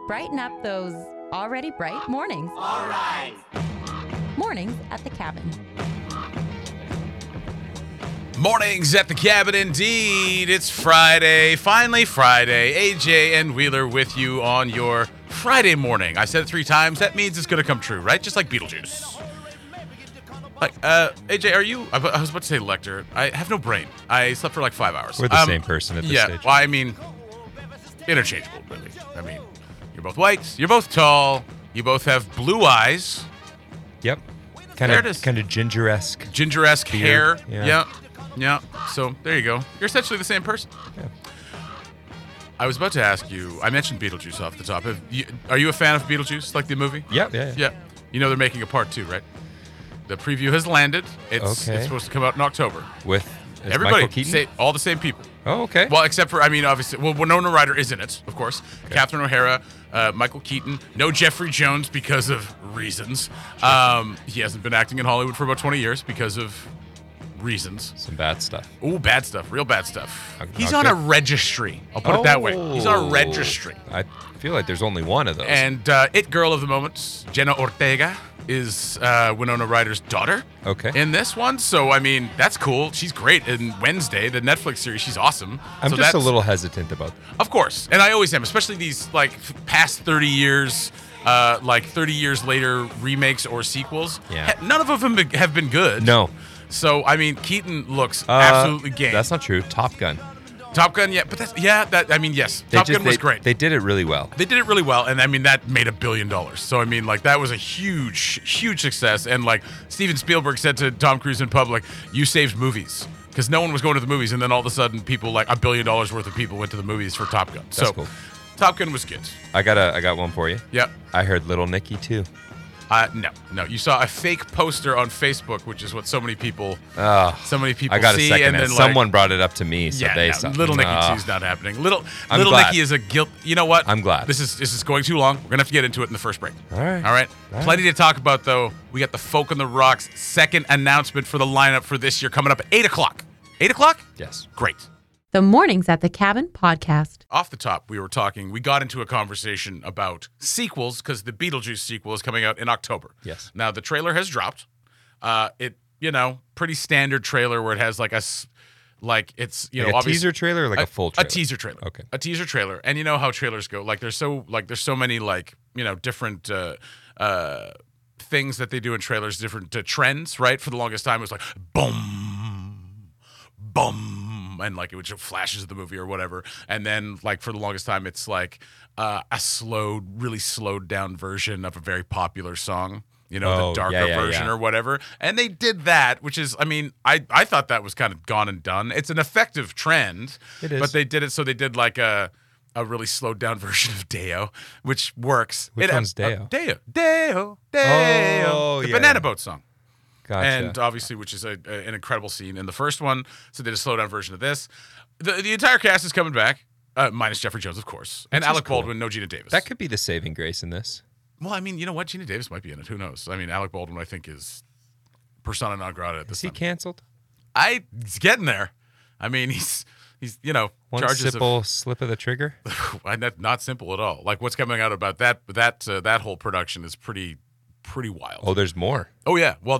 Brighten up those already bright mornings. All right. Mornings at the Cabin. Mornings at the Cabin, indeed. It's Friday. Finally Friday. AJ and Wheeler with you on your Friday morning. I said it 3 times. That means it's going to come true, right? Just like Beetlejuice. Like, AJ, are you... I was about to say Lecter. I have no brain. I slept for like 5 hours. We're the same person at this stage. Well, I mean, interchangeable, really. I mean, you're both white. You're both tall. You both have blue eyes. Yep. There it is. Kind of ginger-esque. Ginger-esque hair. Yeah. Yeah. So there you go. You're essentially the same person. Yeah. I was about to ask you. I mentioned Beetlejuice off the top. Are you a fan of Beetlejuice, like the movie? Yeah. Yeah. You know they're making a part 2, right? The preview has landed. It's supposed to come out in October. With everybody, Michael Keaton? all the same people. Oh, okay. Well, except for, I mean, obviously, Winona Ryder is in it, of course. Okay. Catherine O'Hara, Michael Keaton, no Jeffrey Jones because of reasons. He hasn't been acting in Hollywood for about 20 years because of reasons. Some bad stuff. Ooh, bad stuff. Real bad stuff. He's not on good. a registry. I'll put it that way. He's on a registry. I feel like there's only one of those. And it girl of the moment, Jenna Ortega, is Winona Ryder's daughter in this one. So, I mean, that's cool. She's great. In Wednesday, the Netflix series, she's awesome. I'm just a little hesitant about that. Of course. And I always am, especially these, like, past 30 years, 30 years later remakes or sequels. Yeah. None of them have been good. No. So, I mean, Keaton looks absolutely game. That's not true. Top Gun. Top Gun, yeah. But yes. Top Gun was great. They did it really well. They did it really well, and I mean that made $1 billion. So I mean, like that was a huge success. And like Steven Spielberg said to Tom Cruise in public, "You saved movies," because no one was going to the movies, and then all of a sudden, people like $1 billion worth of people went to the movies for Top Gun. That's cool. Top Gun was good. I got one for you. Yep. I heard Little Nicky too. No. You saw a fake poster on Facebook, which is what so many people see. I got a second. And then someone brought it up to me, so saw. Little Nicky 2 is not happening. Little glad. Nicky is a guilt. You know what? I'm glad. This is going too long. We're gonna have to get into it in the first break. All right. All right. Plenty to talk about though. We got the Folk on the Rocks second announcement for the lineup for this year coming up at 8 o'clock. 8 o'clock? Yes. Great. The Mornings at the Cabin podcast. Off the top, we got into a conversation about sequels because the Beetlejuice sequel is coming out in October. Yes. Now, the trailer has dropped. Pretty standard trailer where it has like it's, a teaser trailer or like a full trailer? A teaser trailer. Okay. A teaser trailer. And you know how trailers go. There's so many different things that they do in trailers, different trends, right? For the longest time, it was like, boom, boom. And like it would show flashes of the movie or whatever, and then like for the longest time, it's like a really slowed down version of a very popular song, the darker version or whatever. And they did that, which is, I mean, I thought that was kind of gone and done. It's an effective trend, it is. But they did it so they did like a really slowed down version of Deo, which works. Which one's Deo? Deo. Oh, the yeah. Banana Boat song. Gotcha. And obviously, which is an incredible scene in the first one. So they did a slow down version of this. The entire cast is coming back, minus Jeffrey Jones, of course, and Alec Baldwin, no Gina Davis. That could be the saving grace in this. Well, I mean, you know what? Gina Davis might be in it. Who knows? I mean, Alec Baldwin, I think, is persona non grata at this time. Is he canceled? He's getting there. I mean, he's One charges simple slip of the trigger. Not simple at all. Like what's coming out about that whole production is pretty wild. Oh, there's more. Oh yeah. Well,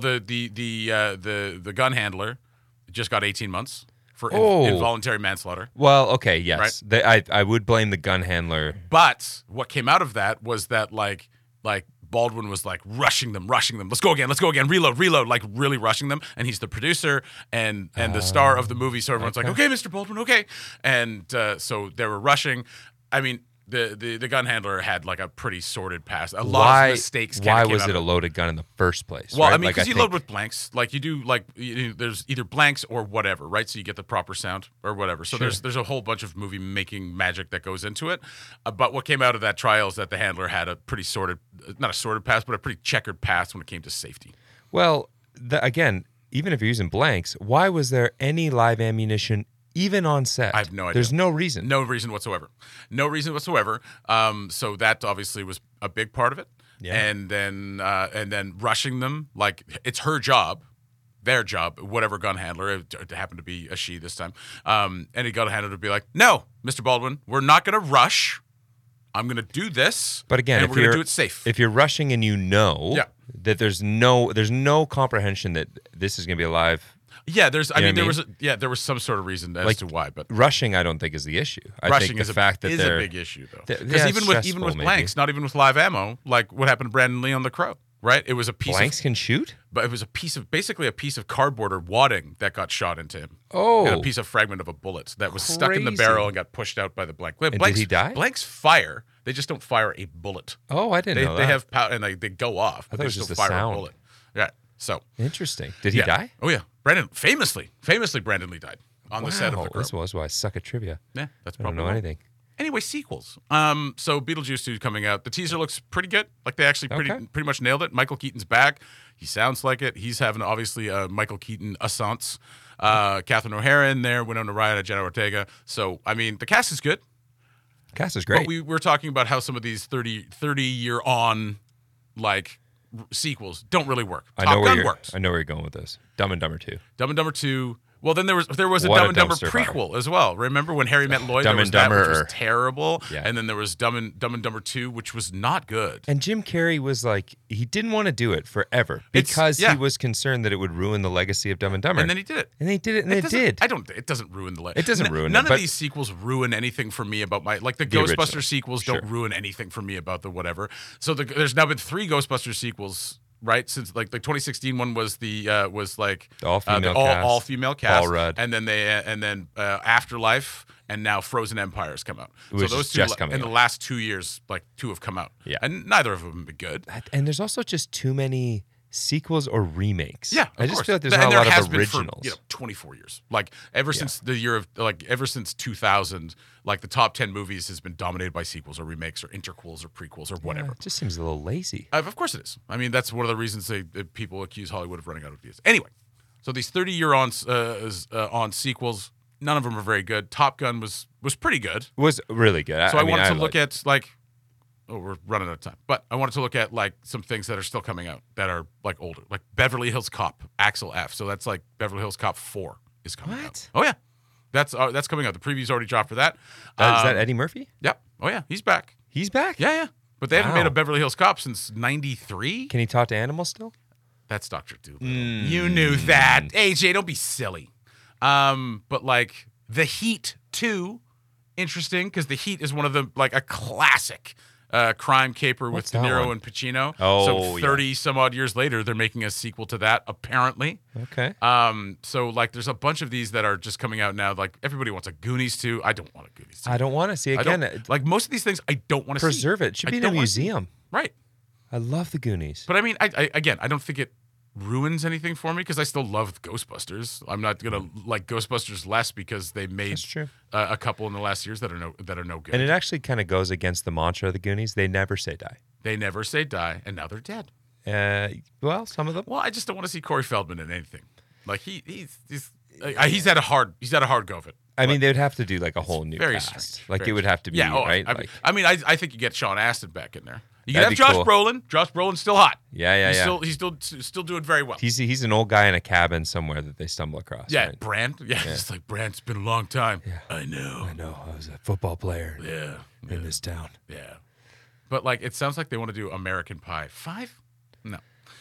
the gun handler just got 18 months for involuntary manslaughter. Well, okay, yes. Right? I would blame the gun handler. But what came out of that was that like Baldwin was like rushing them. Let's go again. Reload, like really rushing them. And he's the producer and the star of the movie. So everyone's like, okay, Mr. Baldwin, okay. And so they were rushing. I mean, the gun handler had like a pretty sordid past. A lot of mistakes. Why was it a loaded gun in the first place? Well, right? I mean, because you load with blanks. Like you do, there's either blanks or whatever, right? So you get the proper sound or whatever. So there's a whole bunch of movie making magic that goes into it. But what came out of that trial is that the handler had a pretty sordid, not a sordid past, but a pretty checkered past when it came to safety. Well, again, even if you're using blanks, why was there any live ammunition even on set? I have no idea. There's no reason. No reason whatsoever. So that obviously was a big part of it. Yeah. And then rushing them, like it's her job, their job, whatever gun handler, it happened to be a she this time. And he got a handler to be like, no, Mr. Baldwin, we're not going to rush. I'm going to do this. But again, and if we're going you're to do it safe. if you're rushing and you know Yeah. that there's no comprehension that this is going to be alive. Yeah, there's. I You know mean, what I mean? there was some sort of reason as Like, to why, but Rushing, I don't think is the issue. I rushing think is the fact that is they're a big issue though. th- Because yeah, even it's with stressful, maybe. blanks, not even with live ammo, like what happened to Brandon Lee on The Crow, right? It was a piece blanks of, can shoot. but it was basically a piece of cardboard or wadding that got shot into him. Oh, And a piece of fragment of a bullet that was stuck in the Crazy. barrel and got pushed out by the blank. And did he die? Blanks fire. They just don't fire a bullet. Oh, I didn't know that. They have power and they go off, but thought they it was just just don't the fire sound. a bullet. Yeah. So Interesting. Did he yeah. die? Oh yeah. Brandon famously Brandon Lee died on the set of The Crow. This was why I suck at trivia. Yeah, that's I don't probably know why. anything. Anyway, sequels. So Beetlejuice 2 is coming out. The teaser looks pretty good. Like they actually pretty much nailed it. Michael Keaton's back. He sounds like it. He's having obviously a Michael Keaton assance. Catherine O'Hara in there, Winona Ryder, Jenna Ortega. So I mean, the cast is good. Cast is great. But we were talking about how some of these 30-year on like sequels don't really work. I know Top where Gun you're. works. I know where you're going with this. Dumb and Dumber 2. Dumb and Dumber 2. Well, then there was a What a Dumb and Dumber dumpster fire. prequel as well. Remember when Harry Met Lloyd? Dumb There was and that, which Dumber. was terrible. Yeah. And then there was Dumb and Dumber 2, which was not good. And Jim Carrey was like, he didn't want to do it forever It's- because yeah. he was concerned that it would ruin the legacy of Dumb and Dumber. And then he did it. And they did it, and it doesn't- did. It doesn't ruin the. It doesn't ruin None it, of but- these sequels ruin anything for me about my like the The Ghostbuster original. sequels Sure. don't ruin anything for me about the whatever. So there's now been 3 Ghostbuster sequels. Right, since like the 2016 one was the all-female the cast. all-female cast, Paul Rudd. and then Afterlife, and now Frozen Empires come out. Which so is those two just coming in out. the last 2 years, like 2 have come out. Yeah. and neither of them have been good. And there's also just too many sequels or remakes. Yeah, I of just course. feel like there's And not a there lot has of been for, originals. 24 years. Like ever since the year of ever since 2000, like the top 10 movies has been dominated by sequels or remakes or interquels or prequels or whatever. It just seems a little lazy. Of course it is. I mean, that's one of the reasons that people accuse Hollywood of running out of ideas. Anyway, so these 30-year on sequels, none of them are very good. Top Gun was pretty good. Was really good. So I mean, wanted to liked look at like, oh, we're running out of time. But I wanted to look at like some things that are still coming out that are like older, like Beverly Hills Cop, Axel F. So that's like Beverly Hills Cop 4 is coming out. What? Oh yeah, that's coming out. The preview's already dropped for that. Is that Eddie Murphy? Yep. Oh yeah, he's back. He's back? Yeah, yeah. But they haven't Wow. made a Beverly Hills Cop since '93. Can he talk to animals still? That's Dr. Doolittle. You knew that. AJ, don't be silly. But like The Heat 2, interesting, because The Heat is one of the like a classic crime caper What's with De that Niro one? and Pacino. Oh, so yeah. 30 some odd years later, they're making a sequel to that, apparently. Okay. So like there's a bunch of these that are just coming out now. Like everybody wants a Goonies 2. I don't want a Goonies 2. I don't want to see I again. don't- like most of these things I don't want to see. Preserve it. It should I be in a don't wanna see. museum. Right. I love the Goonies. But I mean, I again, I don't think it ruins anything for me because I still love Ghostbusters. I'm not gonna like Ghostbusters less because they made That's true. a couple in the last years that are no good. And it actually kind of goes against the mantra of the Goonies. They never say die. They never say die, and now they're dead. Well, some of them. Well, I just don't want to see Corey Feldman in anything. Like he's had a hard go of it. I mean, they would have to do like a whole new Very cast. strange. Like Very it would have to be, yeah, right? I think you get Sean Astin back in there. You can That'd have be Josh cool. Brolin. Josh Brolin's still hot. Yeah. He's still doing very well. He's an old guy in a cabin somewhere that they stumble across. Yeah, right? Brand. Yeah, it's like Brand. It's been a long time. Yeah. I know. I know. I was a football player Yeah. in this town. Yeah. But like it sounds like they want to do American Pie 5? No.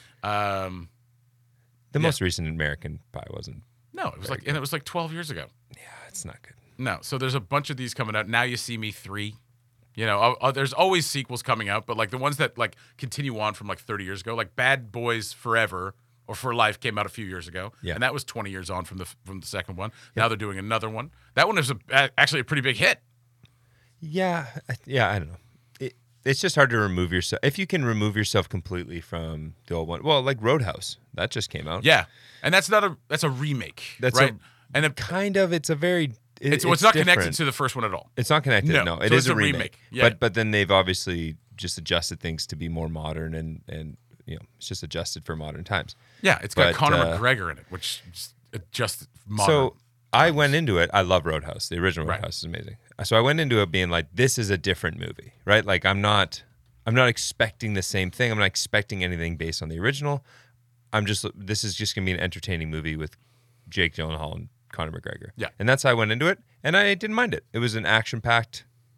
The most recent American Pie wasn't. No, it was like and it was like 12 years ago. Yeah, it's not good. No. So there's a bunch of these coming out. Now You See Me 3. You know, there's always sequels coming out, but like the ones that like continue on from like 30 years ago, like Bad Boys Forever or For Life came out a few years ago, Yeah. and that was 20 years on from the second one. Now they're doing another one. That one is actually a pretty big hit. Yeah, I don't know. It's just hard to remove yourself. If you can remove yourself completely from the old one. Well, like Roadhouse. That just came out. Yeah, and that's a remake, That's right? And it's a very... it's not connected different. to the first one at all. It's not connected. No, it so is it's a remake. Yeah. But then they've obviously just adjusted things to be more modern and you know it's just adjusted for modern times. Yeah, it's got But, Conor McGregor in it, which is just modern. So I went into it. I love Roadhouse. The original Right. Roadhouse is amazing. So I went into it being like, this is a different movie, right? Like I'm not expecting the same thing. I'm not expecting anything based on the original. This is just gonna be an entertaining movie with Jake Gyllenhaal and Conor McGregor. Yeah. And that's how I went into it, and I didn't mind it. It was an action-packed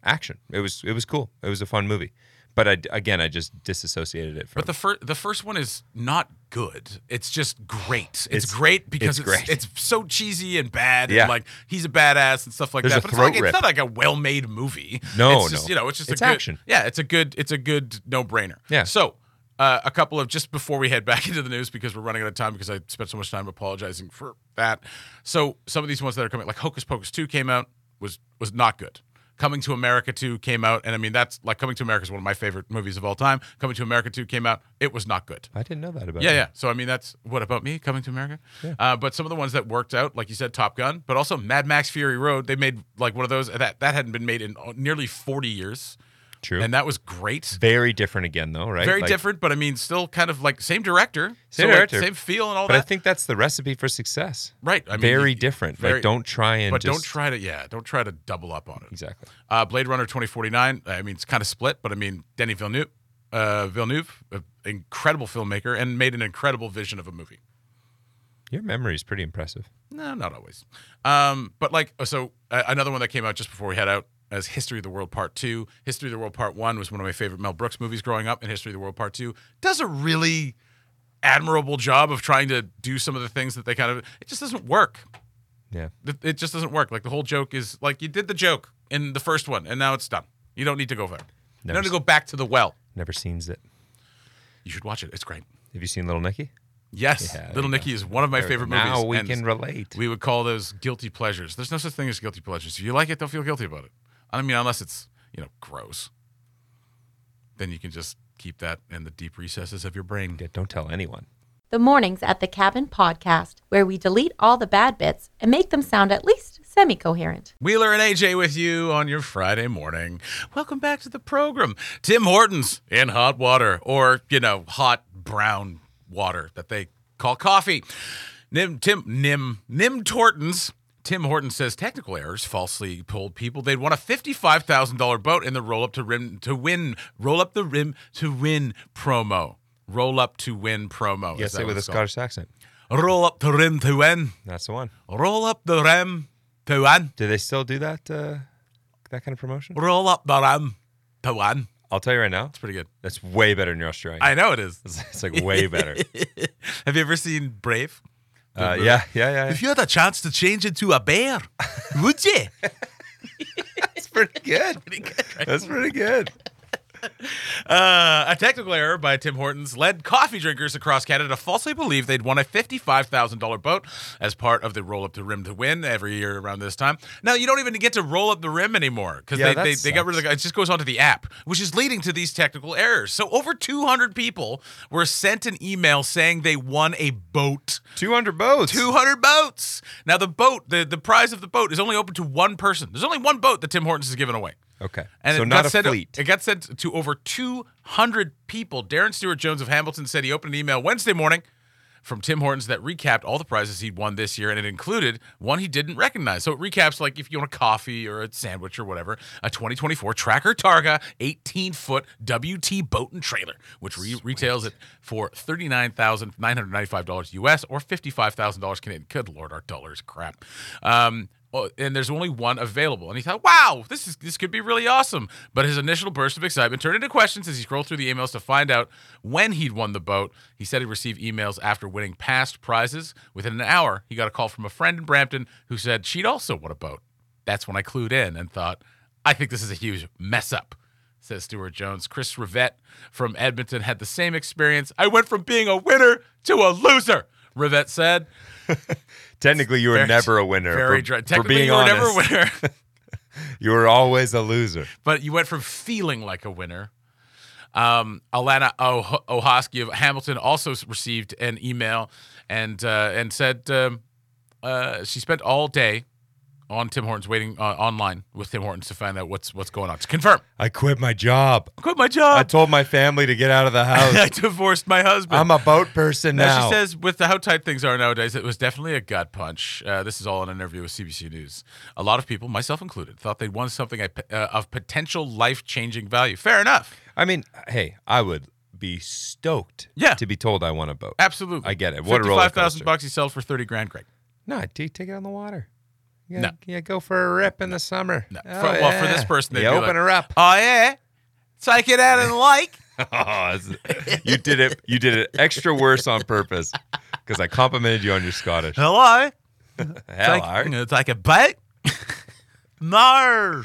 action. It was cool. It was a fun movie. But I just disassociated it from. But the first one is not good. It's just great. It's great because it's so cheesy and bad. Yeah. And like he's a badass and stuff like There's that. a But throat it's rip. not like a well-made movie. No, it's just, no. It's just It's a good action. Yeah, it's a good no-brainer. Yeah. So a couple of just before we head back into the news because we're running out of time because I spent so much time apologizing for that. So some of these ones that are coming, like Hocus Pocus 2 came out, was not good. Coming to America 2 came out, and I mean, that's like Coming to America is one of my favorite movies of all time. Coming to America 2 came out, it was not good. I didn't know that about. Yeah. So I mean, that's what about me Coming to America? Yeah. But some of the ones that worked out, like you said, Top Gun, but also Mad Max Fury Road. They made like one of those that hadn't been made in nearly 40 years. True. And that was great. Very different again, though, right? Very Like, different, but I mean, still kind of like same director, Same so, like, director. same feel and all But that. I think that's the recipe for success. Right. I mean, Very different. Like, don't try and. But just, don't try to double up on it. Exactly. Blade Runner 2049. I mean, it's kind of split, but I mean, Denis Villeneuve, incredible filmmaker, and made an incredible vision of a movie. Your memory is pretty impressive. No, not always. But like, another one that came out just before we head out as History of the World Part 2. History of the World Part 1 was one of my favorite Mel Brooks movies growing up, and History of the World Part 2 does a really admirable job of trying to do some of the things that they kind of, it just doesn't work. Yeah. It just doesn't work. Like the whole joke is like you did the joke in the first one, and now it's done. You don't need to go there. You don't need to go back to the well. Never seen it. You should watch it. It's great. Have you seen Little Nicky? Yes, Yeah, there Little you Nicky is one of my favorite movies. Now we and can relate. We would call those guilty pleasures. There's no such thing as guilty pleasures. If you like it, don't feel guilty about it. I mean, unless it's, gross. Then you can just keep that in the deep recesses of your brain. Yeah, don't tell anyone. The Mornings at the Cabin podcast, where we delete all the bad bits and make them sound at least semi-coherent. Wheeler and AJ with you on your Friday morning. Welcome back to the program. Tim Hortons in hot water, or, hot brown water that they call coffee. Nim Tortons. Tim Horton says technical errors falsely told people they'd won a $55,000 boat in the roll up the rim to win promo. Roll up to win promo. Yes, it with a Scottish accent. Roll up the rim to win. That's the one. Roll up the rim to win. Do they still do that kind of promotion? Roll up the rim to win. I'll tell you right now. It's pretty good. That's way better than your Australian. I know it is. It's like way better. Have you ever seen Brave? Yeah. If you had a chance to change into a bear, would you? That's pretty good. That's pretty good. A technical error by Tim Hortons led coffee drinkers across Canada to falsely believe they'd won a $55,000 boat as part of the Roll Up the Rim to Win every year around this time. Now, you don't even get to roll up the rim anymore because they got rid of it just goes onto the app, which is leading to these technical errors. So over 200 people were sent an email saying they won a boat. 200 boats. 200 boats. Now, the boat, the prize of the boat is only open to one person. There's only one boat that Tim Hortons has given away. Okay. And so it not got a sent, fleet. It got sent to over 200 people. Darren Stewart Jones of Hamilton said he opened an email Wednesday morning from Tim Hortons that recapped all the prizes he'd won this year, and it included one he didn't recognize. So it recaps like if you want a coffee or a sandwich or whatever, a 2024 Tracker Targa 18-foot WT boat and trailer, which retails it for $39,995 US or $55,000 Canadian. Good Lord, our dollars crap. And there's only one available. And he thought, wow, this could be really awesome. But his initial burst of excitement turned into questions as he scrolled through the emails to find out when he'd won the boat. He said he received emails after winning past prizes. Within an hour, he got a call from a friend in Brampton who said she'd also won a boat. That's when I clued in and thought, I think this is a huge mess up, says Stuart Jones. Chris Rivette from Edmonton had the same experience. I went from being a winner to a loser, Rivette said. Technically, you were never a winner. Very for technically, being you were honest. never a winner. You were always a loser. But you went from feeling like a winner. Alana Ohoski of Hamilton also received an email and said she spent all day on Tim Hortons waiting online with Tim Hortons to find out what's going on. To confirm. I quit my job. I quit my job. I told my family to get out of the house. I divorced my husband. I'm a boat person now. She says, with how tight things are nowadays, it was definitely a gut punch. This is all in an interview with CBC News. A lot of people, myself included, thought they'd won something of potential life-changing value. Fair enough. I mean, hey, I would be stoked to be told I won a boat. Absolutely. I get it. What a roller coaster. $55,000 you sell for $30,000, Greg. No, take it on the water. Yeah, yeah, go for a rip in the summer. No. Oh, Well, for this person, they'd you be open like, her up. oh, yeah? Take it out in the lake. Oh, you did it. You did it extra worse on purpose because I complimented you on your Scottish. Hello? Hello. I'm going to take a bite. No.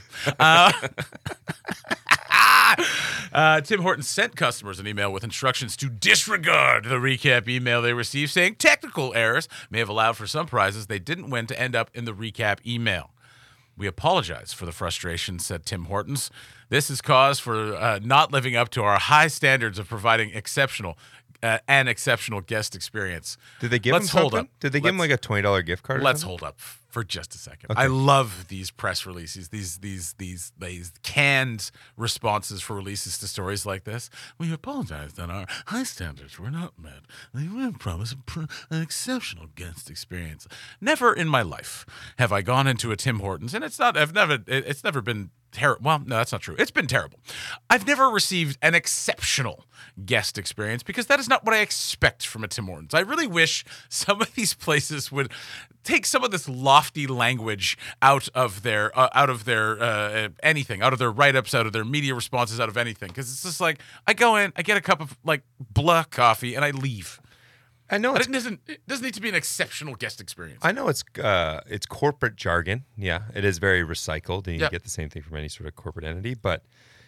Tim Hortons sent customers an email with instructions to disregard the recap email they received, saying technical errors may have allowed for some prizes they didn't win to end up in the recap email. We apologize for the frustration, said Tim Hortons. This is cause for not living up to our high standards of providing an exceptional guest experience. Did they give him something? Did they give him like a $20 gift card? Let's hold up for just a second. Okay. I love these press releases, these canned responses for releases to stories like this. We apologize that our high standards were not met. We promise an exceptional guest experience. Never in my life have I gone into a Tim Hortons, and it's never been terrible. Well, no, that's not true. It's been terrible. I've never received an exceptional guest experience because that is not what I expect from a Tim Hortons. I really wish some of these places would take some of this lofty language out of their anything, out of their write-ups, out of their media responses, out of anything. Because it's just like, I go in, I get a cup of like black coffee, and I leave. I know it doesn't need to be an exceptional guest experience. I know it's corporate jargon. Yeah, it is very recycled, and you get the same thing from any sort of corporate entity. But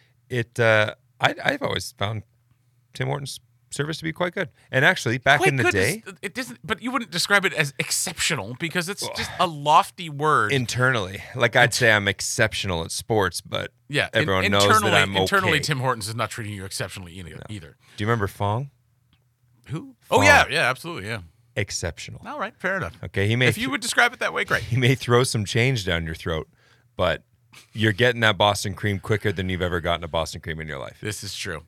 I've always found Tim Hortons service to be quite good. And actually, back in the day, it doesn't. But you wouldn't describe it as exceptional because it's just a lofty word internally. Like I'd say, I'm exceptional at sports, but everyone knows that I'm okay. Internally, Tim Hortons is not treating you exceptionally either. Do you remember Fong? Who? Fong. Oh yeah, absolutely, yeah. Exceptional. All right, fair enough. Okay, if you would describe it that way, great. He may throw some change down your throat, but you're getting that Boston cream quicker than you've ever gotten a Boston cream in your life. This is true.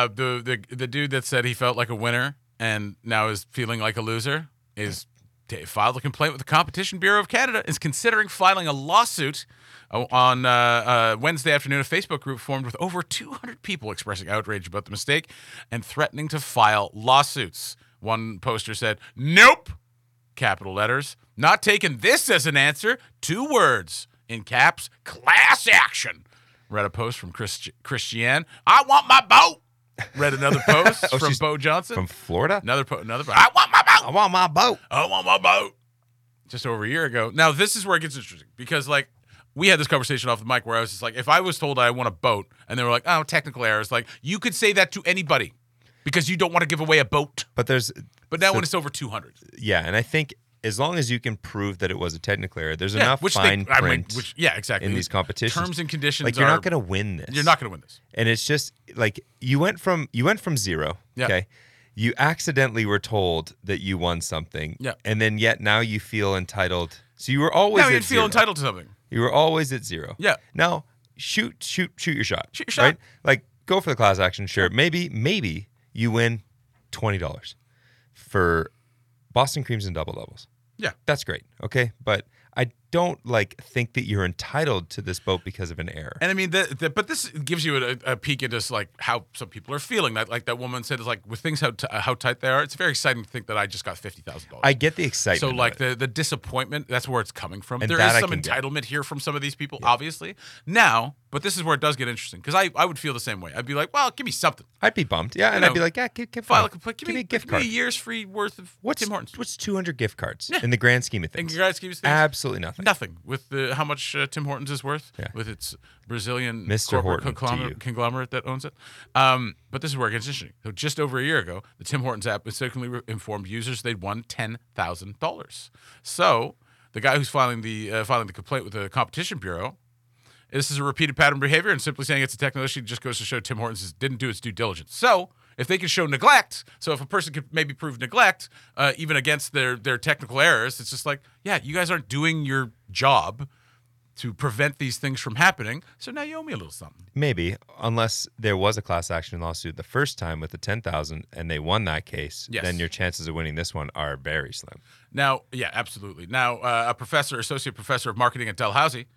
The dude that said he felt like a winner and now is feeling like a loser is filed a complaint with the Competition Bureau of Canada, is considering filing a lawsuit on Wednesday afternoon. A Facebook group formed with over 200 people expressing outrage about the mistake and threatening to file lawsuits. One poster said, "Nope," capital letters, "not taking this as an answer, 2 words, in caps, class action." Read a post from Christiane. "I want my boat." Read another post from Bo Johnson. From Florida? Another "I want my boat. I want my boat. I want my boat." Just over a year ago. Now, this is where it gets interesting because, like, we had this conversation off the mic where I was just like, if I was told I want a boat and they were like, "Oh, technical errors," like, you could say that to anybody because you don't want to give away a boat. But now when it's over 200. Yeah, and I think as long as you can prove that it was a technical error, there's enough fine print exactly. in these competitions. Terms and conditions. Like, you're not going to win this. You're not going to win this. And it's just like you went from 0. Yeah. Okay. You accidentally were told that you won something. Yeah. And then yet now you feel entitled. So you were always at 0. You feel entitled to something. You were always at 0. Yeah. Now shoot your shot. Shoot your shot. Right? Like, go for the class action. Sure. Maybe you win $20 for Boston creams and double doubles. Yeah. That's great. Okay. But I don't think that you're entitled to this boat because of an error. And I mean, but this gives you a peek into like how some people are feeling. That, like that woman said, is like with things how tight they are. It's very exciting to think that I just got $50,000. I get the excitement. So like the disappointment, that's where it's coming from. And there is some entitlement here from some of these people, obviously. Now, but this is where it does get interesting because I would feel the same way. I'd be like, well, give me something. I'd be bummed. Yeah, and I'd be like, yeah, give me a gift card. Give me a year's free worth of Tim Hortons. What's 200 gift cards in the grand scheme of things? In the grand scheme of things, absolutely nothing. Nothing with how much Tim Hortons is worth with its Brazilian Mr. corporate conglomerate that owns it. But this is where it gets interesting. So just over a year ago, the Tim Hortons app mistakenly informed users they'd won $10,000. So the guy who's filing the complaint with the Competition Bureau, this is a repeated pattern of behavior, and simply saying it's a technical issue just goes to show Tim Hortons didn't do its due diligence. So if they can show neglect, so if a person could maybe prove neglect, even against their technical errors, it's just like, yeah, you guys aren't doing your job to prevent these things from happening, so now you owe me a little something. Maybe, unless there was a class action lawsuit the first time with the $10,000 and they won that case, then your chances of winning this one are very slim. Now, yeah, absolutely. Now, associate professor of marketing at Dalhousie,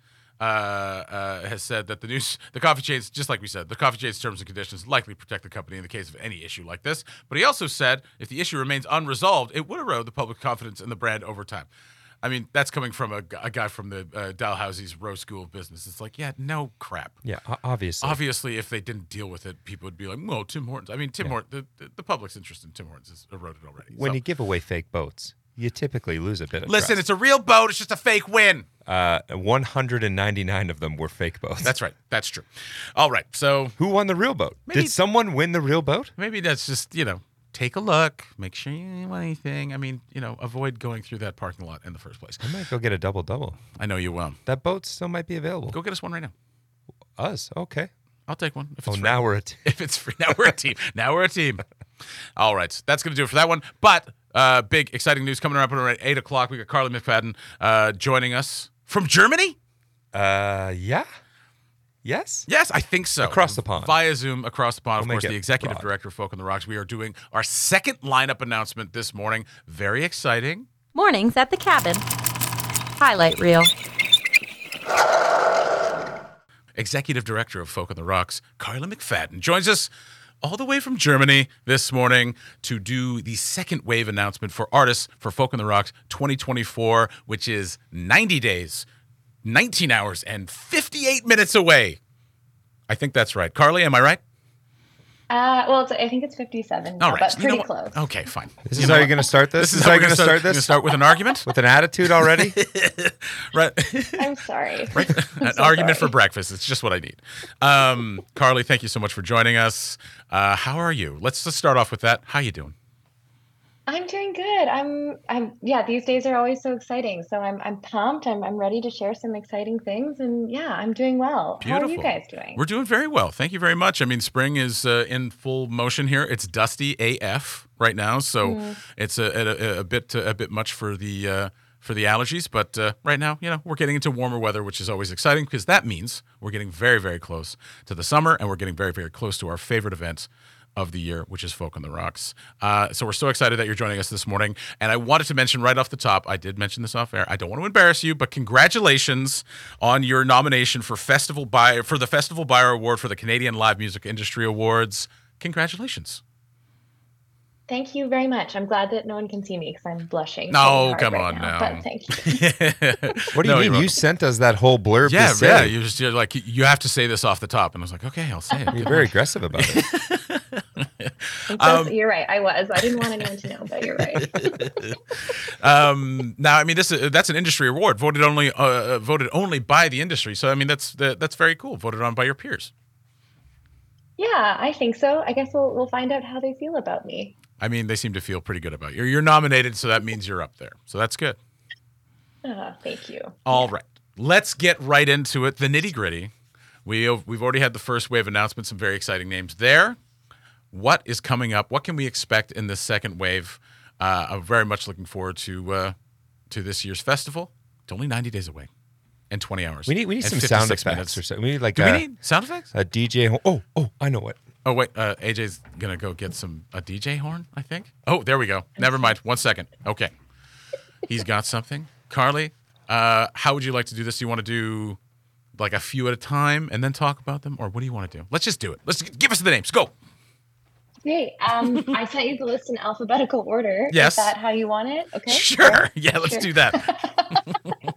has said that the coffee chains, just like we said, the coffee chain's terms and conditions likely protect the company in the case of any issue like this. But he also said if the issue remains unresolved, it would erode the public confidence in the brand over time. I mean, that's coming from a guy from the Dalhousie's Row School of Business. It's like, yeah, no crap. Yeah, obviously. Obviously, if they didn't deal with it, people would be like, well, Tim Hortons. I mean, Tim Hortons, the public's interest in Tim Hortons is eroded already. When So- you give away fake boats, you typically lose a bit of Listen, trust. it's a real boat. It's just a fake win. 199 of them were fake boats. That's right. That's true. All right. So Who won the real boat? Maybe- Did someone win the real boat? maybe that's just, take a look, make sure you didn't want anything. I mean, avoid going through that parking lot in the first place. I might go get a double-double. I know you will. That boat still might be available. Go get us one right now. Us? Okay. I'll take one. If Oh, it's free. now we're a team. If it's free. Now we're a team. Now we're a team. All right. That's going to do it for that one. But big, exciting news coming up at 8 o'clock. We got Carly McFadden joining us from Germany. Yeah. Yes? Yes, I think so. Across the pond. Via Zoom, across the pond. We'll Of course, make the it executive broad. director of Folk on the Rocks. We are doing our second lineup announcement this morning. Very exciting. Mornings at the cabin. Highlight reel. Executive director of Folk on the Rocks, Carla McFadden, joins us all the way from Germany this morning to do the second wave announcement for artists for Folk on the Rocks 2024, which is 90 days, 19 hours, and 58 minutes away. I think that's right. Carly, am I right? I think it's 57 now, All right. but You know pretty what? close. Okay, fine. This is how you're going to start this? This is how how you're we're going to start this? start with an argument? With an attitude already? Right. I'm sorry. An so argument for sorry. breakfast. It's just what I need. Carly, thank you so much for joining us. How are you? Let's just start off with that. How you doing? I'm doing good. Yeah, these days are always so exciting. So I'm pumped. I'm ready to share some exciting things. And yeah, I'm doing well. How are you guys doing? We're doing very well. Thank you very much. I mean, spring is in full motion here. It's dusty AF right now, so it's a bit much for the allergies. But right now, we're getting into warmer weather, which is always exciting because that means we're getting very, very close to the summer, and we're getting very, very close to our favorite event of the year, which is Folk on the Rocks. So we're so excited that you're joining us this morning. And I wanted to mention right off the top, I did mention this off air. I don't want to embarrass you, but congratulations on your nomination for the Festival Buyer Award for the Canadian Live Music Industry Awards. Congratulations. Thank you very much. I'm glad that no one can see me because I'm blushing. No, so hard come right on now, now. But thank you. What do you No, mean? you're You welcome. sent us that whole blurb Yeah, to say. yeah. You're like, you have to say this off the top. And I was like, okay, I'll say it. You're very aggressive about it. You're right. I was. I didn't want anyone to know, but you're right. Now, I mean, that's an industry award voted only by the industry. So, I mean, that's very cool. Voted on by your peers. Yeah, I think so. I guess we'll find out how they feel about me. I mean, they seem to feel pretty good about you. You're nominated, so that means you're up there. So that's good. Thank you. All right, let's get right into it. The nitty gritty. We've already had the first wave announcement. Some very exciting names there. What is coming up? What can we expect in this second wave? I'm very much looking forward to this year's festival. It's only 90 days away, and 20 hours. We need and some sound 56 effects minutes. or something. We need like Do we need sound effects? a DJ. Oh, I know what. Oh wait, AJ's gonna go get a DJ horn, I think. Oh, there we go. Never mind. 1 second. Okay, he's got something. Carly, how would you like to do this? Do you want to do like a few at a time and then talk about them, or what do you want to do? Let's just do it. Let's give us the names. Go. Great. I sent you the list in alphabetical order. Yes. Is that how you want it? Okay. Sure. Yeah, let's Sure. do that.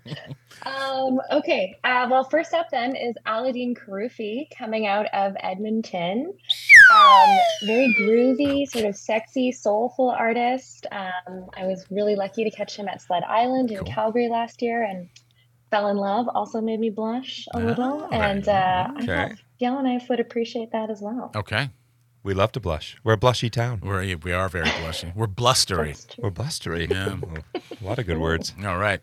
Okay. Well, first up then is Aladdin Karufi coming out of Edmonton. Very groovy, sort of sexy, soulful artist. I was really lucky to catch him at Sled Island in Calgary last year and fell in love. Also made me blush a little. And I Okay. thought Yellowknife would appreciate that as well. Okay. We love to blush. We're a blushy town. We are very blushy. We're blustery. That's true. We're blustery. Yeah. A lot of good words. All right.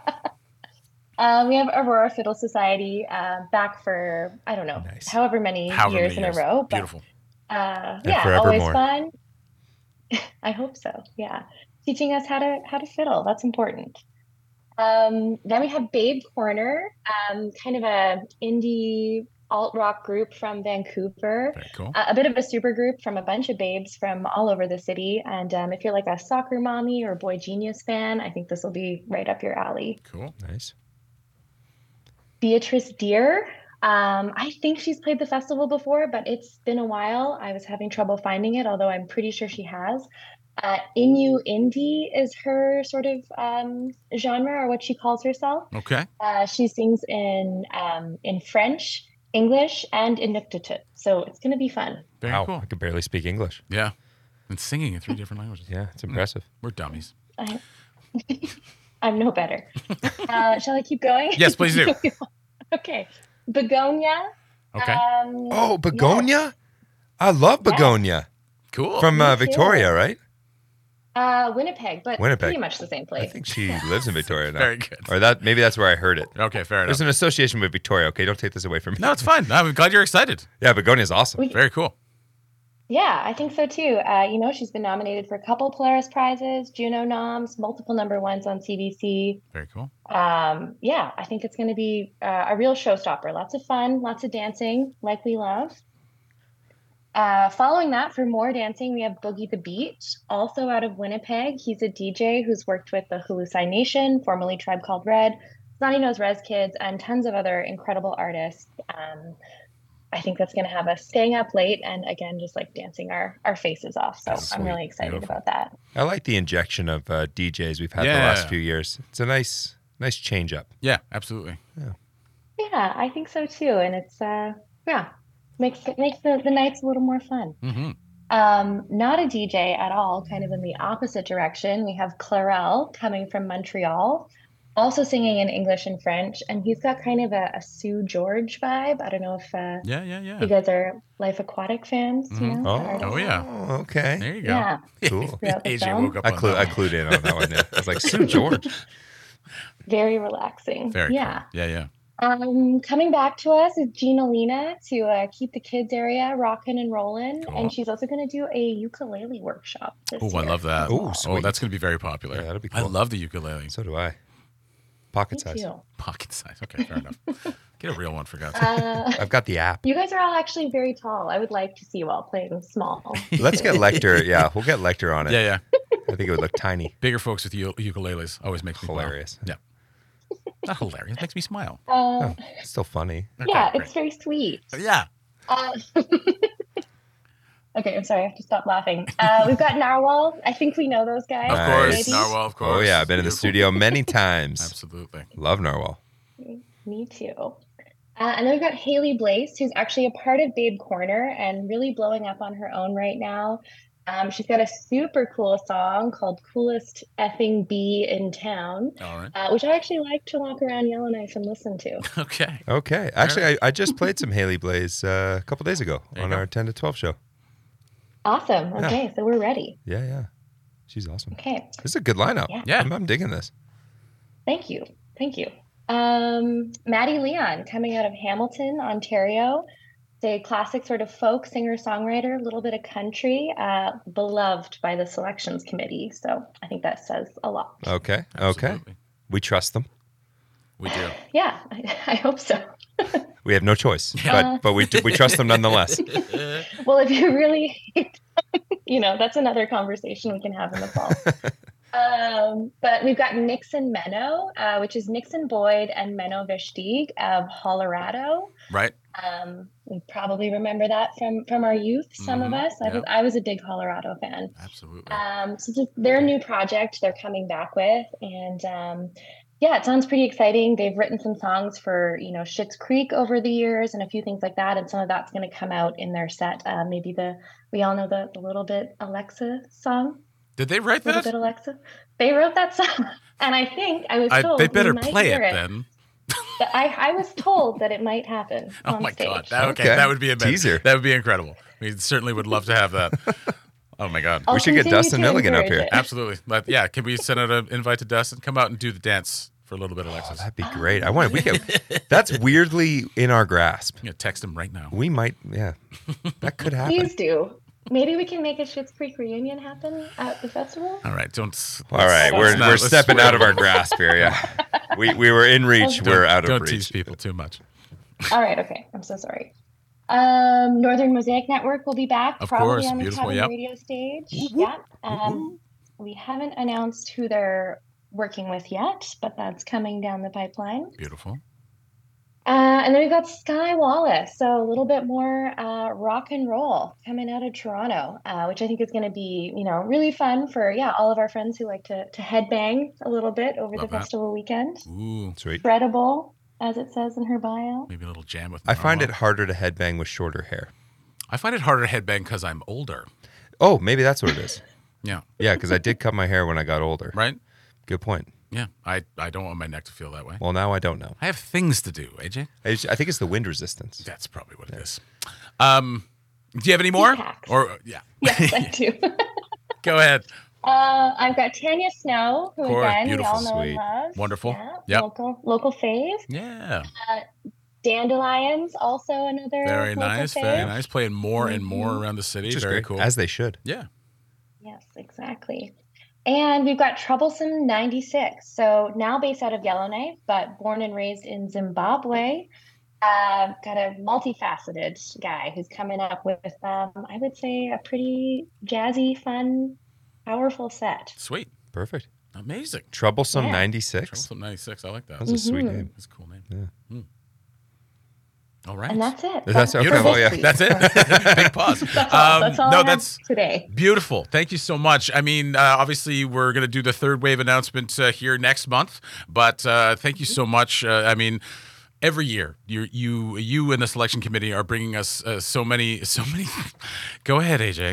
We have Aurora Fiddle Society back for, I don't know, Nice. however many However years many in a row. But, Beautiful. yeah, always forevermore. fun. I hope so. Yeah, teaching us how to fiddle. That's important. Then we have Babe Corner, kind of a indie alt rock group from Vancouver. Very cool. A bit of a super group from a bunch of babes from all over the city. And if you're like a soccer mommy or Boy Genius fan, I think this will be right up your alley. Cool. Nice. Beatrice Deer. I think she's played the festival before, but it's been a while. I was having trouble finding it, although I'm pretty sure she has. Inu indie is her sort of genre, or what she calls herself. Okay. She sings in French, English, and Inuktitut. So it's going to be fun. Very Wow, cool. I could barely speak English. Yeah. And singing in 3 different languages. Yeah, it's impressive. We're dummies. I, I'm no better. Shall I keep going? Yes, please do. Okay. Begonia. Okay. Oh, Begonia? I love Begonia. Cool. From Me too. Victoria, right? Winnipeg, but Winnipeg. pretty much the same place. I think she lives in Victoria now. Very good. Or maybe that's where I heard it. Okay, fair enough. There's an association with Victoria. Okay, don't take this away from me. No, it's fine. I'm glad you're excited. Yeah, Begonia's awesome. Very cool. Yeah, I think so too. She's been nominated for a couple Polaris Prizes, Juno noms, multiple #1s on CBC. Very cool. Yeah, I think it's going to be a real showstopper. Lots of fun, lots of dancing, like we love. Following that, for more dancing, we have Boogie the Beat, also out of Winnipeg. He's a DJ who's worked with the Hulusai Nation, formerly Tribe Called Red, Snotty Nose Rez Kids, and tons of other incredible artists. I think that's going to have us staying up late and, again, just like dancing our faces off. So That's I'm sweet. really excited Beautiful. about that. I like the injection of DJs we've had the Yeah. last few years. It's a nice change up. Yeah, absolutely. Yeah, I think so too. And it's, makes the nights a little more fun. Mm-hmm. Not a DJ at all, kind of in the opposite direction. We have Clarel coming from Montreal, also singing in English and French. And he's got kind of a Sue George vibe. I don't know if Yeah. you guys are Life Aquatic fans. You know, the artist. Oh, yeah. Okay. There you go. Yeah. Cool. Throughout the AJ film. woke up I on that one. clued in on that one. Yeah. I was like, Sue George. Very relaxing. Very Yeah. cool. Yeah. Coming back to us is Gina Lena to keep the kids area rocking and rolling. Cool. And she's also going to do a ukulele workshop this Oh, I year. love that. Oh, Oh, sweet. that's going to be very popular. Yeah, that'll be I cool. love the ukulele. So do I. Pocket Me size. too. Pocket size. Okay, fair enough. Get a real one for God's sake. Uh, I've got the app. you guys are all actually very tall. I would like to see you all playing small. Let's get Lecter. Yeah, we'll get Lecter on it. Yeah. I think it would look tiny. Bigger folks with ukuleles always makes me smile. Hilarious. Yeah. Not hilarious. It makes me smile. Uh, It's still funny. Okay, yeah, great. it's very sweet. Yeah. Uh, okay, I'm sorry. I have to stop laughing. We've got Narwhal. I think we know those guys. Of Nice. course. Maybe? Narwhal, of course. Oh, yeah. I've been in the Beautiful. studio many times. Absolutely. Love Narwhal. Me too. And then we've got Haley Blaze, who's actually a part of Babe Corner and really blowing up on her own right now. She's got a super cool song called Coolest Effing Bee in Town, All right. which I actually like to walk around Yellowknife and listen to. Okay. Okay. Actually, I just played some Haley Blaze a couple days ago There you on go. our 10 to 12 show. Awesome. Okay, so we're ready. Yeah. She's awesome. Okay, This is a good lineup. Yeah. I'm digging this. thank you. Maddie Leon coming out of Hamilton, Ontario. A classic sort of folk singer-songwriter, a little bit of country, beloved by the selections committee. So I think that says a lot. Okay. Absolutely. We trust them. We do. Yeah, I hope so. We have no choice, but we trust them nonetheless. Well, if you really hate, that's another conversation we can have in the fall. But we've got Nixon Menno, which is Nixon Boyd and Menno Versteeg of Colorado. Right. We probably remember that from our youth, some of Mhm, us. yeah. I was a big Colorado fan. Absolutely. So just their new project they're coming back with. And yeah, it sounds pretty exciting. They've written some songs for, Schitt's Creek over the years and a few things like that. And some of that's going to come out in their set. Maybe we all know the Little Bit Alexa song. Did they write Little that? Bit Alexa. They wrote that song. And I think I was told They better we might play hear it then. I was told that it might happen Oh on my stage. God. Okay. That would be amazing. Teaser. That would be incredible. We certainly would love to have that. Oh my God. I'll We should get continue Dustin to Milligan up encourage here. it. Absolutely. Yeah. Can we send out an invite to Dustin? Come out and do the dance for a little bit, Alexis. That'd be great. That's weirdly in our grasp. I'm going to text him right now. We might, that could happen. Please do. Maybe we can make a Schitt's Creek reunion happen at the festival. All right. All right, we're stepping out of our grasp here. Yeah, we were in reach. We're out of Don't reach. tease people too much. All right, okay. I'm so sorry. Northern Mosaic Network will be back Of probably course, on the beautiful, Cabin yep. radio stage. Yeah. We haven't announced who they're working with yet, but that's coming down the pipeline. Beautiful. And then we've got Sky Wallace, so a little bit more rock and roll coming out of Toronto, which I think is going to be, really fun for all of our friends who like to headbang a little bit over Love the that. festival weekend. Ooh, Sweet. Spreadable, as it says in her bio. maybe a little jam with I find it Marlo. harder to headbang with shorter hair. I find it harder to headbang because I'm older. Oh, maybe that's what it is. Yeah. Yeah, because I did cut my hair when I got older. Right? Good point. Yeah. I don't want my neck to feel that way. Well, now I don't know. I have things to do, AJ. I think it's the wind resistance. That's probably what it is. Do you have any more? Hacks. Or yeah. Yes, I do. Go ahead. I've got Tanya Snow, who Of course, again beautiful, we all know sweet. and love. Wonderful. Yeah, Yep. local fave. Yeah. Dandelions, also another Very local nice. fave. Very nice. Playing more and more around the city. Which is Very great, cool. as they should. Yeah. Yes, exactly. And we've got Troublesome 96. So now based out of Yellowknife, but born and raised in Zimbabwe. Got a multifaceted guy who's coming up with, I would say, a pretty jazzy, fun, powerful set. Sweet. Perfect. Amazing. Troublesome Yeah. 96. Troublesome 96. I like that. That's a sweet Mhm. name. That's a cool name. Yeah. All right. And that's it. That's okay. Beautiful. Oh, yeah. That's it. Big pause. That's all. That's all no, I have that's today. beautiful. Thank you so much. I mean, obviously, we're going to do the third wave announcement here next month, but thank you so much. I mean, every year, you and the selection committee are bringing us so many. Go ahead, AJ.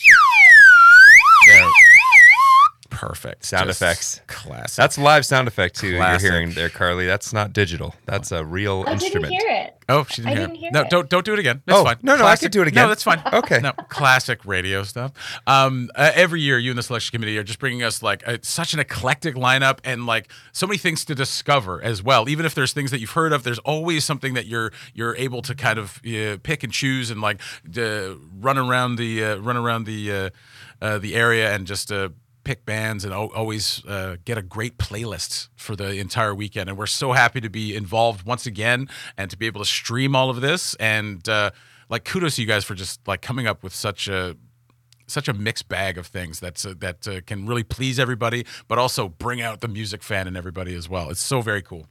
There. Perfect. Sound Just effects. Classic. That's live sound effect too. Classic. You're hearing there, Carly. That's not digital. That's a real I instrument. didn't hear it. Oh, she didn't I hear. didn't hear No, it. don't do it again. That's Oh, fine. no, I could do it again. No, that's fine. Okay. No, classic radio stuff. Every year, you and the selection committee are just bringing us like such an eclectic lineup and like so many things to discover as well. Even if there's things that you've heard of, there's always something that you're able to kind of pick and choose and like run around the area and just. Pick bands and always get a great playlist for the entire weekend. And we're so happy to be involved once again and to be able to stream all of this. And like kudos to you guys for just like coming up with such a mixed bag of things that can really please everybody, but also bring out the music fan in everybody as well. It's so very cool.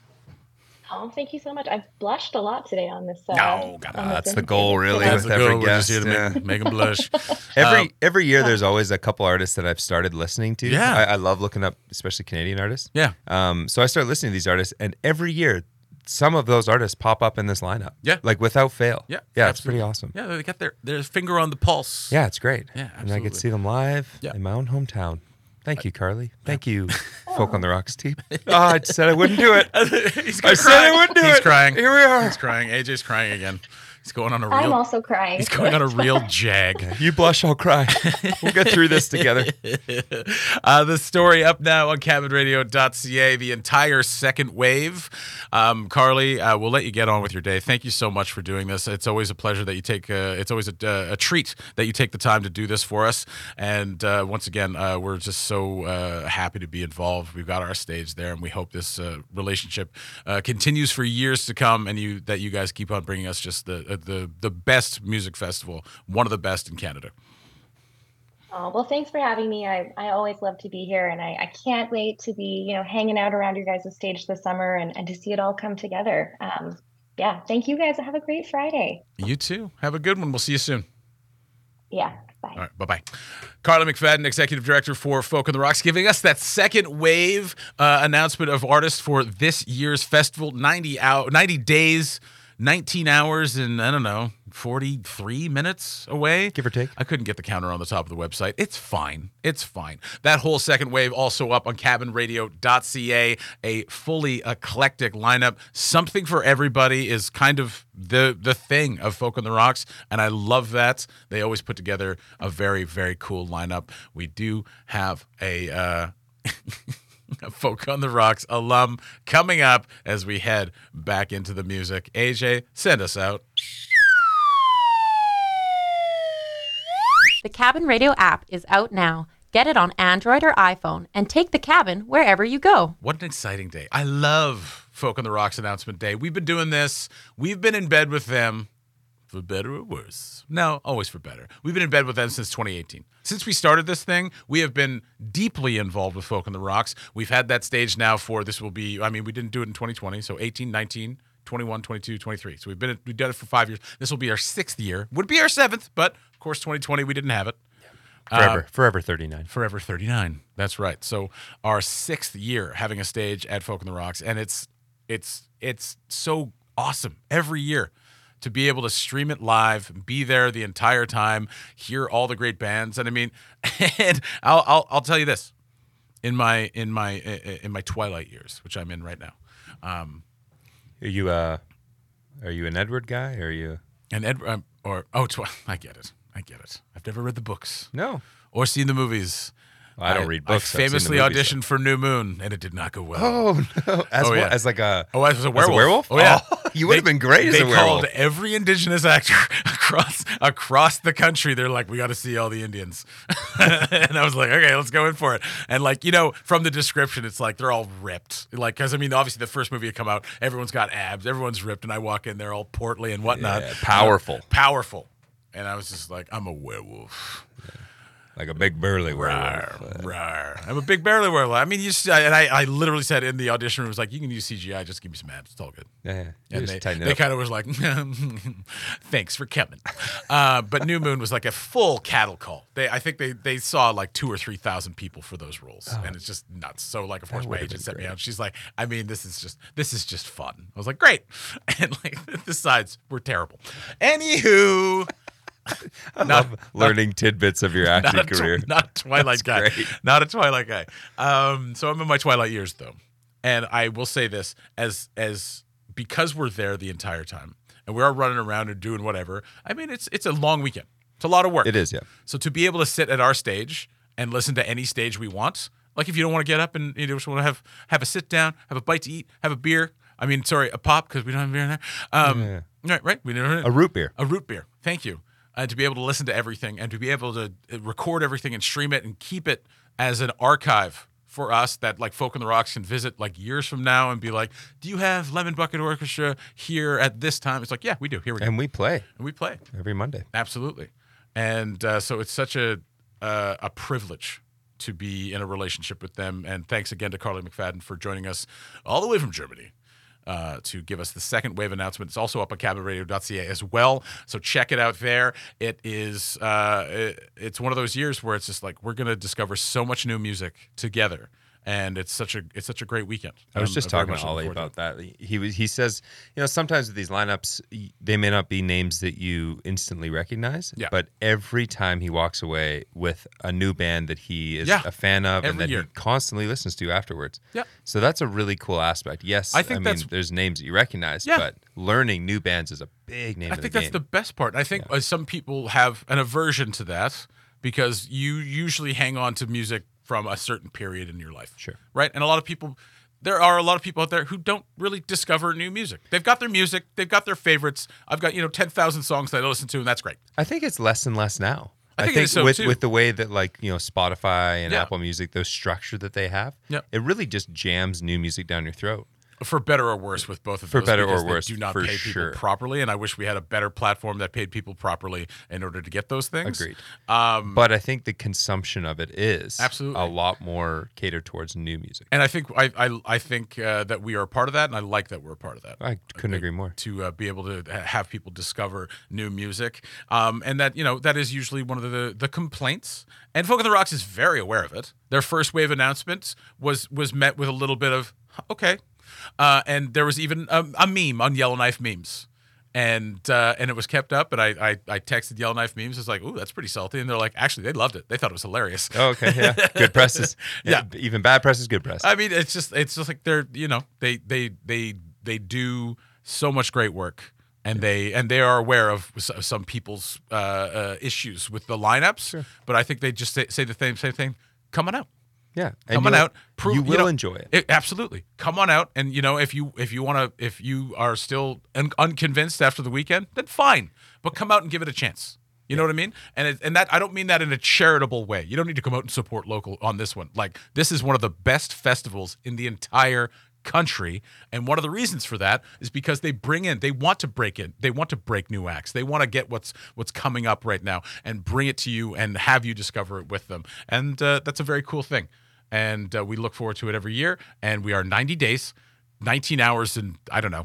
Oh, thank you so much. I've blushed a lot today on this. No, God, on this that's the interview. goal, really, Yeah. That's with the every goal. We're just guest. here to Yeah. make them blush. Every year, there's always a couple artists that I've started listening to. Yeah. I love looking up, especially Canadian artists. Yeah. So I start listening to these artists, and every year, some of those artists pop up in this lineup. Yeah. Like without fail. Yeah, Yeah, it's pretty absolutely. awesome. Yeah, they got their finger on the pulse. Yeah, it's great. Yeah, And I get absolutely. to see them live Yeah. in my own hometown. Thank you, Carly. Thank you, Folk on the Rocks team. Oh, I said I wouldn't do it. He's I said I wouldn't do it. He's crying. Here we are. He's crying. AJ's crying again. He's going on a I'm real. also crying. He's going on a real jag. You blush, I'll cry. We'll get through this together. The story up now on cabinradio.ca, the entire second wave. Carly, we'll let you get on with your day. Thank you so much for doing this. It's always a pleasure that you take, it's always a treat that you take the time to do this for us. And once again, we're just so happy to be involved. We've got our stage there, and we hope this relationship continues for years to come, and that you guys keep on bringing us just the best music festival, one of the best in Canada. Oh, well, thanks for having me. I always love to be here, and I can't wait to be, hanging out around your guys' stage this summer and to see it all come together. Yeah, thank you guys. Have a great Friday. You too. Have a good one. We'll see you soon. Yeah, bye. All right, bye-bye. Carly McFadden, Executive Director for Folk on the Rocks, giving us that second wave announcement of artists for this year's festival. 90 days, 19 hours, and I don't know, 43 minutes away. Give or take. I couldn't get the counter on the top of the website. It's fine. It's fine. That whole second wave also up on cabinradio.ca, a fully eclectic lineup. Something for everybody is kind of the thing of Folk on the Rocks, and I love that. They always put together a very, very cool lineup. We do have a Folk on the Rocks alum coming up as we head back into the music. AJ, send us out. The Cabin Radio app is out now. Get it on Android or iPhone and take the cabin wherever you go. What an exciting day. I love Folk on the Rocks announcement day. We've been doing this. We've been in bed with them for better or worse. No, always for better. We've been in bed with them since 2018. Since we started this thing, we have been deeply involved with Folk on the Rocks. We've had that stage now for, this will be, I mean, we didn't do it in 2020, so 18, 19, 21, 22, 23. So we've done it for 5 years. This will be our 6th year. Would be our 7th, but of course 2020 we didn't have it. Forever 39. Forever 39. That's right. So our 6th year having a stage at Folk in the Rocks, and it's so awesome every year to be able to stream it live, be there the entire time, hear all the great bands. And I mean, and I'll tell you this, in my twilight years, which I'm in right now. Are you an Edward guy? Or are you And I get it. I've never read the books no? or seen the movies. Well, I don't read books. I I've seen the famously movies, auditioned for New Moon, and it did not go well. Oh no! Yeah. As like a as a werewolf. Oh yeah, you would have been great as a They werewolf. called every indigenous actor across the country. They're like, we got to see all the Indians, and I was like, okay, let's go in for it. And like, from the description, it's like they're all ripped. Like, because I mean, obviously the first movie had come out, everyone's got abs, everyone's ripped, and I walk in, they're all portly and whatnot, Yeah, powerful. And I was just like, I'm a werewolf. Like a big burly werewolf. Rawr. I'm a big barely werewolf. I mean, I literally said in the audition room, it was like, you can use CGI, just give me some abs. It's all good. Yeah. And Just they tighten it up. kind of was like, thanks for coming. But New Moon was like a full cattle call. I think they saw like 2,000 or 3,000 people for those roles, and it's just nuts. So like, of course, my would've agent been set me great. out. She's like, I mean, this is just fun. I was like, great. And like the sides were terrible. Anywho. I love learning tidbits of your acting career. Not a Twilight guy. great. Not a Twilight guy. So I'm in my Twilight years though, and I will say this as because we're there the entire time and we are running around and doing whatever. I mean, it's a long weekend. It's a lot of work. It is, yeah. So to be able to sit at our stage and listen to any stage we want, like if you don't want to get up and you just want to have a sit down, have a bite to eat, have a beer. I mean, sorry, a pop because we don't have beer in there. Right. We don't. A root beer. A root beer. Thank you. To be able to listen to everything and to be able to record everything and stream it and keep it as an archive for us that like Folk in the Rocks can visit like years from now and be like, do you have Lemon Bucket Orchestra here at this time? It's like, yeah, we do. Here we go. And we play And we play. every Monday. Absolutely. And so it's such a privilege to be in a relationship with them. And thanks again to Carly McFadden for joining us all the way from Germany. To give us the second wave announcement. It's also up on cabinetradio.ca as well. So check it out there. It is it's one of those years where it's just like we're going to discover so much new music together. And it's such a great weekend. I was just very talking much to Ollie looking forward about that. He says, sometimes with these lineups, they may not be names that you instantly recognize, Yeah. but every time he walks away with a new band that he is Yeah. a fan of and Every that year. he constantly listens to afterwards. Yeah. So that's a really cool aspect. Yes, I think that's- there's names that you recognize, Yeah. but learning new bands is a big name I of think the that's game. the best part. I think some people have an aversion to that because you usually hang on to music from a certain period in your life. Sure. Right? And there are a lot of people out there who don't really discover new music. They've got their music, they've got their favorites. I've got, 10,000 songs that I listen to, and that's great. I think it's less and less now. I think it is so, with too. with the way that Spotify and Yeah. Apple Music, those structure that they have, Yeah. it really just jams new music down your throat. For better or worse with both of For those. better or because they worse, do not for pay people sure. properly, and I wish we had a better platform that paid people properly in order to get those things. Agreed. But I think the consumption of it is Absolutely. a lot more catered towards new music. And I think I think that we are a part of that, and I like that we're a part of that. I couldn't agree more. To be able to have people discover new music, and that that is usually one of the complaints. And Folk in the Rocks is very aware of it. Their first wave announcement was met with a little bit of okay, and there was even a meme on Yellowknife Memes. And it was kept up, and I texted Yellowknife Memes. I was like, "Ooh, that's pretty salty." And they're like, "Actually, they loved it. They thought it was hilarious." Oh, okay, yeah. Good press is Yeah. even bad press is good press. I mean, it's just like they're they do so much great work, and they are aware of some people's issues with the lineups. Sure. But I think they just say the same thing. Come on out. Yeah, Come on out. You will enjoy it. Absolutely. Come on out, and if you are still unconvinced after the weekend, then fine. But come out and give it a chance. You know what I mean? And that I don't mean that in a charitable way. You don't need to come out and support local on this one. Like this is one of the best festivals in the entire country, and one of the reasons for that is because they want to break new acts. They want to get what's coming up right now and bring it to you and have you discover it with them. And that's a very cool thing. And we look forward to it every year. And we are 90 days, 19 hours, and I don't know,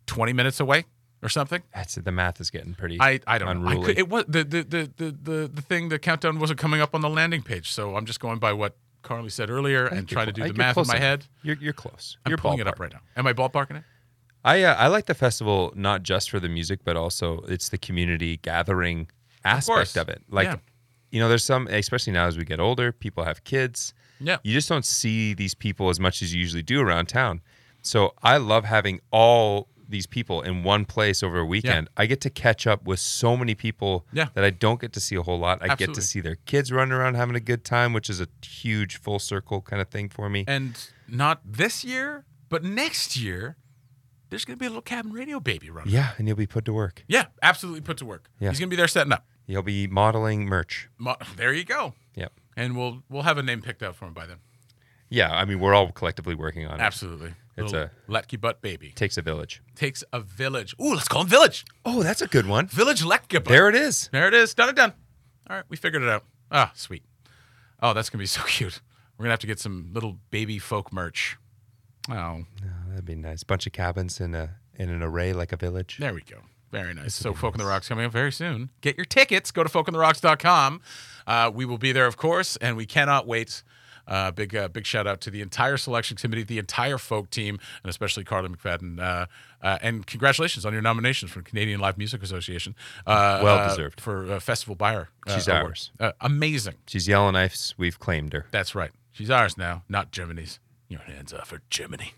20 minutes away or something. That's it. The math is getting pretty. I don't know. unruly. It was the thing. The countdown wasn't coming up on the landing page, so I'm just going by what Carly said earlier I and think trying to you're do clo- the you're math in close my enough. head. You're close. I'm You're pulling it up ballpark. right now. Am I ballparking it? I like the festival not just for the music, but also it's the community gathering course. aspect of it. Like, Yeah. there's some, especially now as we get older, people have kids. Yeah. You just don't see these people as much as you usually do around town. So I love having all these people in one place over a weekend. I get to catch up with so many people that I don't get to see a whole lot. I get Absolutely. to see their kids running around having a good time, which is a huge full circle kind of thing for me. And not this year, but next year, there's going to be a little cabin radio baby running. Yeah, and you'll be put to work. Yeah, absolutely put to work. Yeah. He's going to be there setting up. You'll be modeling merch. There you go. Yep. And we'll have a name picked out for him by then. Yeah, I mean, we're all collectively working on it. Absolutely. It's Little Letke butt baby. Takes a village. Takes a village. Ooh, let's call him Village. Oh, that's a good one. Village Letke butt. There it is. There it is. Done. All right, we figured it out. Ah, sweet. Oh, that's going to be so cute. We're going to have to get some little baby folk merch. Oh, Oh, that'd be nice. Bunch of cabins in an array like a village. there we go. Very nice. So Folk in the Rocks coming up very soon. Get your tickets. Go to folkintherocks.com. We will be there, of course, and we cannot wait. Big shout out to the entire selection committee, the entire folk team, and especially Carly McFadden. And congratulations on your nominations from Canadian Live Music Association. Well deserved. For Festival Buyer. She's Award. ours. Amazing. She's Yellowknife's. We've claimed her. That's right. She's ours now, not Germany's. Your hands off for Germany.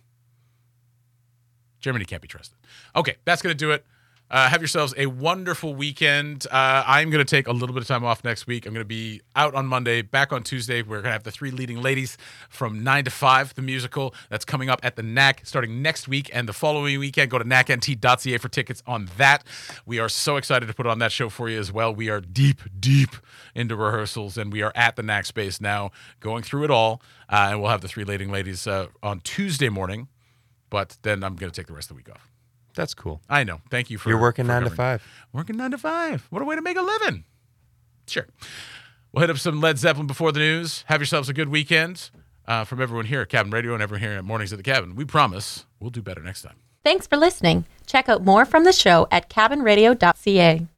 Germany can't be trusted. Okay, that's going to do it. Have yourselves a wonderful weekend. I'm going to take a little bit of time off next week. I'm going to be out on Monday, back on Tuesday. We're going to have the 3 Leading Ladies from 9 to 5, the musical. That's coming up at the NAC starting next week and the following weekend. Go to nacnt.ca for tickets on that. We are so excited to put on that show for you as well. We are deep into rehearsals, and we are at the NAC space now going through it all. And we'll have the 3 Leading Ladies on Tuesday morning, but then I'm going to take the rest of the week off. That's cool. I know. Thank you for You're working for 9 to covering. 5. Working 9 to 5. What a way to make a living. Sure. We'll hit up some Led Zeppelin before the news. Have yourselves a good weekend. From everyone here at Cabin Radio and everyone here at Mornings at the Cabin, we promise we'll do better next time. Thanks for listening. Check out more from the show at cabinradio.ca.